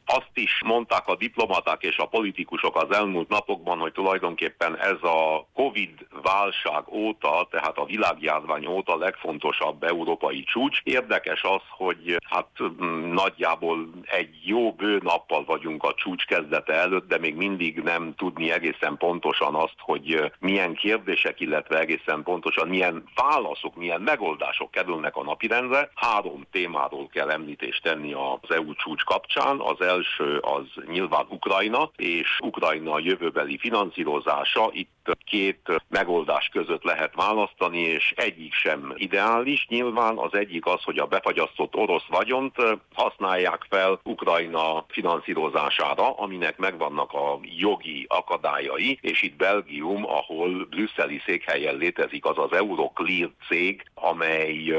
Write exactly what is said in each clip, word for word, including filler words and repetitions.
Azt is mondták a diplomaták és a politikusok az elmúlt napokban, hogy tulajdonképpen ez a Covid válság óta, tehát a világjárvány óta legfontosabb európai csúcs. Érdekes az, hogy hát nagyjából egy jó bő nappal vagyunk a csúcs kezdete előtt, de még mindig nem tudni egészen pontosan azt, hogy milyen kérdések, illetve egészen pontosan milyen válaszok, milyen megoldások kerülnek a napirendre. Három témáról kell említést tenni az é u csúcs kapcsán. Az első az nyilván Ukrajna, és Ukrajna jövőbeli finanszírozása. Itt két megoldás között lehet választani, és egyik sem ideális. Nyilván az egyik az, hogy a befagyasztott orosz vagyont használják fel Ukrajna finanszírozására, aminek megvannak a jogi akadályai, és itt Belgium, ahol brüsszeli székhelyen létezik az az Euroclear cég, amely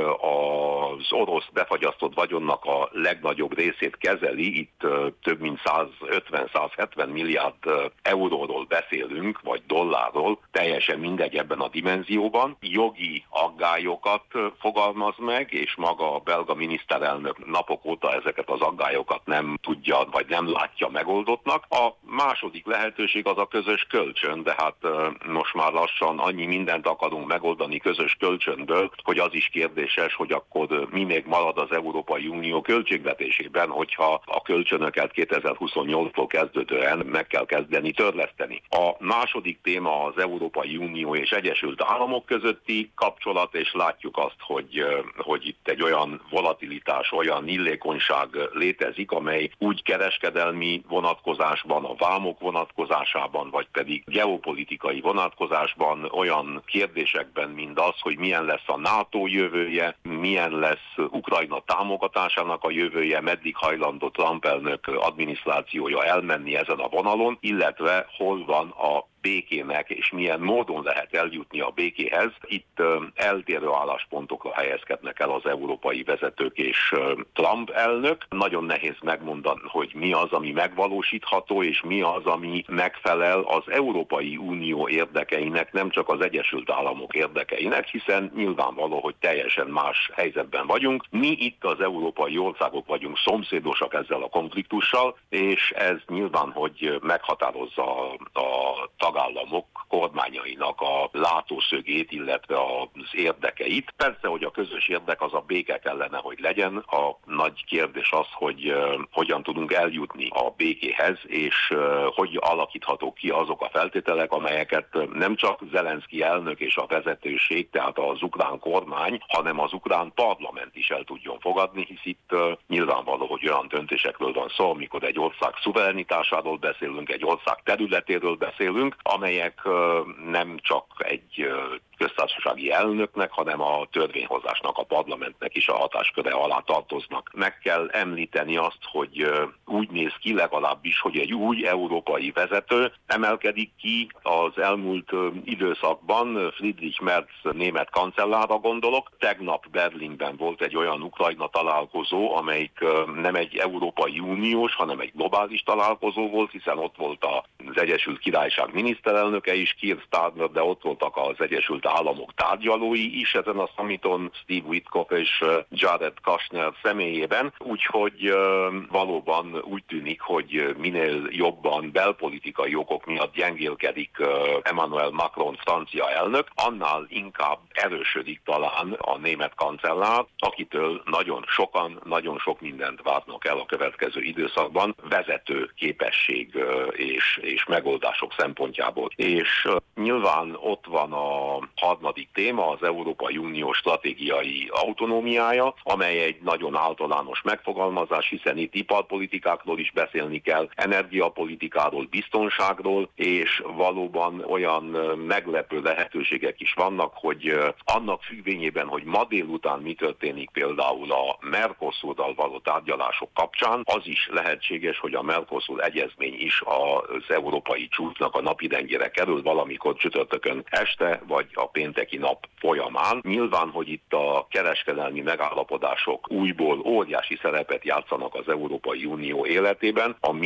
az orosz befagyasztott vagyonnak a legnagyobb részét kezeli. Itt több mint százötven-százhetven milliárd euróról beszélünk, vagy dollárról, teljesen mindegy ebben a dimenzióban. Jogi aggályokat fogalmaz meg, és maga a belga miniszterelnök napok óta ezeket az aggályokat nem tudja, vagy nem látja megoldottnak. A második lehetőség az a közös kölcsön, de hát most már lassan annyi mindent akarunk megoldani közös kölcsönből, hogy az is kérdéses, hogy akkor mi még marad az Európai Unió költségvetésében, hogyha a kölcsönöket kétezer-huszonnyolctól kezdődően meg kell kezdeni törleszteni. A második téma az Európai Unió és Egyesült Államok közötti kapcsolat, és látjuk azt, hogy, hogy itt egy olyan volatilitás, olyan illékonyság létezik, amely úgy kereskedelmi vonatkozásban, a vámok vonatkozásában, vagy pedig geopolitikai vonatkozásban olyan kérdésekben, mint az, hogy milyen lesz a NATO jövője, milyen lesz Ukrajna támogatásának a jövője, meddig hajlandó Trump elnök adminisztrációja elmenni ezen a vonalon, illetve hol van a békének, és milyen módon lehet eljutni a békéhez. Itt eltérő álláspontokra helyezkednek el az európai vezetők és Trump elnök. Nagyon nehéz megmondani, hogy mi az, ami megvalósítható, és mi az, ami megfelel az Európai Unió érdekeinek, nem csak az Egyesült Államok érdekeinek, hiszen nyilvánvaló, hogy teljesen más helyzetben vagyunk. Mi itt az európai országok vagyunk szomszédosak ezzel a konfliktussal, és ez nyilván, hogy meghatározza a, a tagállamok kormányainak a látószögét, illetve az érdekeit. Persze, hogy a közös érdek az a béke kellene, hogy legyen. A nagy kérdés az, hogy uh, hogyan tudunk eljutni a békéhez, és uh, hogy alakíthatók ki azok a feltételek, amelyeket nem csak Zelenszky elnök és a vezetőség, tehát az ukrán kormány, hanem az ukrán parlament is el tudjon fogadni, hisz itt uh, nyilvánvaló, hogy olyan döntésekről van szó, amikor egy ország szuverenitásáról beszélünk, egy ország területéről beszélünk, amelyek nem csak egy köztársasági elnöknek, hanem a törvényhozásnak, a parlamentnek is a hatásköre alá tartoznak. Meg kell említeni azt, hogy úgy néz ki legalábbis, hogy egy új európai vezető emelkedik ki az elmúlt időszakban. Friedrich Merz német kancellárra gondolok. Tegnap Berlinben volt egy olyan Ukrajna találkozó, amelyik nem egy Európai Uniós, hanem egy globális találkozó volt, hiszen ott volt az Egyesült Királyság miniszterelnöke is, Keir Starmer, de ott voltak az Egyesült Államok tárgyalói is ezen a summiton, Steve Witkoff és Jared Kushner személyében, úgyhogy valóban úgy tűnik, hogy minél jobban belpolitikai okok miatt gyengélkedik Emmanuel Macron francia elnök, annál inkább erősödik talán a német kancellár, akitől nagyon sokan, nagyon sok mindent várnak el a következő időszakban, vezető képesség és, és megoldások szempontjából. És nyilván ott van a harmadik téma, az Európai Unió stratégiai autonómiája, amely egy nagyon általános megfogalmazás, hiszen itt iparpolitikákról is beszélni kell, energiapolitikáról, biztonságról, és valóban olyan meglepő lehetőségek is vannak, hogy annak függvényében, hogy ma délután mi történik például a Mercosurral való tárgyalások kapcsán, az is lehetséges, hogy a Mercosur egyezmény is az európai csúcsnak a napirendjére kerül valamikor csütörtökön este, vagy a pénteki nap folyamán. Nyilván, hogy itt a kereskedelmi megállapodások újból óriási szerepet játszanak az Európai Unió életében. A mi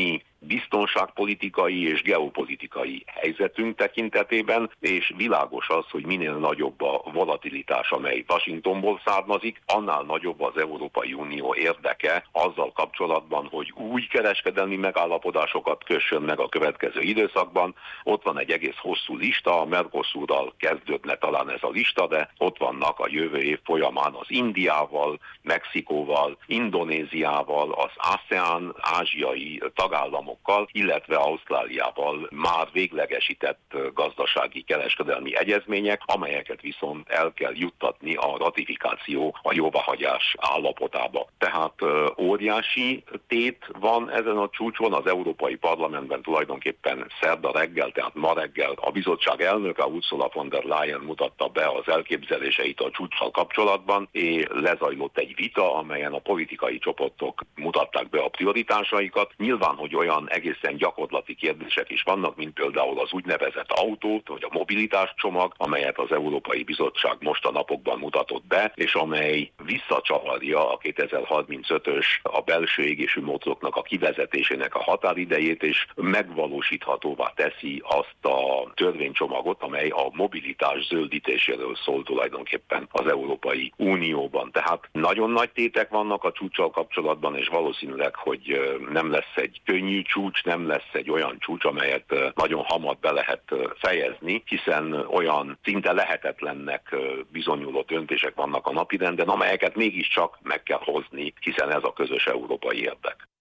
biztonságpolitikai és geopolitikai helyzetünk tekintetében, és világos az, hogy minél nagyobb a volatilitás, amely Washingtonból származik, annál nagyobb az Európai Unió érdeke azzal kapcsolatban, hogy új kereskedelmi megállapodásokat kössön meg a következő időszakban. Ott van egy egész hosszú lista, a Mercosurral kezdődne talán ez a lista, de ott vannak a jövő év folyamán az Indiával, Mexikóval, Indonéziával, az ASEAN ázsiai tagállamokkal, illetve Ausztráliával már véglegesített gazdasági kereskedelmi egyezmények, amelyeket viszont el kell juttatni a ratifikáció, a jóváhagyás állapotába. Tehát óriási tét van ezen a csúcson, az Európai Parlamentben tulajdonképpen szerda reggel, tehát ma reggel a bizottság elnöke Ursula von der Leyen mutatta be az elképzeléseit a csúccsal kapcsolatban, és lezajlott egy vita, amelyen a politikai csoportok mutatták be a prioritásaikat. Nyilván, hogy olyan egészen gyakorlati kérdések is vannak, mint például az úgynevezett autót, vagy a mobilitás csomag, amelyet az Európai Bizottság most a napokban mutatott be, és amely visszacsavarja a kétezer-harmincötös a belső égésű motoroknak a kivezetésének a határidejét, és megvalósíthatóvá teszi azt a törvénycsomagot, amely a mobilitás zöldítéséről szól tulajdonképpen az Európai Unióban. Tehát nagyon nagy tétek vannak a csúccsal kapcsolatban, és valószínűleg, hogy nem lesz egy könnyű csúcs, nem lesz egy olyan csúcs, amelyet nagyon hamar be lehet fejezni, hiszen olyan szinte lehetetlennek bizonyuló döntések vannak a napirenden, amelyeket mégiscsak meg kell hozni, hiszen ez a közös európai érdek.